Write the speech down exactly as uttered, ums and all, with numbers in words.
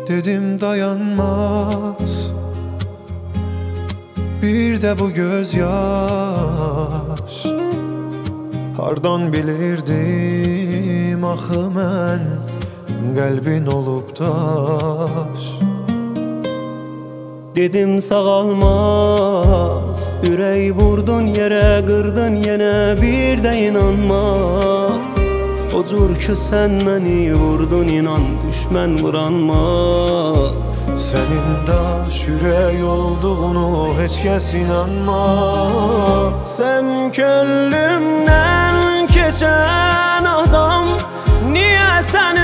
Dedim dayanmaz bir de bu gözyaş. Hardan bilirdim axı mən qəlbin olub daş. Dedim sağalmaz, ürək vurdun yerə, qırdın yenə, bir də inanmaz. O cür ki sən məni vurdun, inan düşmən vuranmaz. Sənin daş ürək olduğunu heç kəs inanmaz. Sən könlümdən keçən adam, niyə sən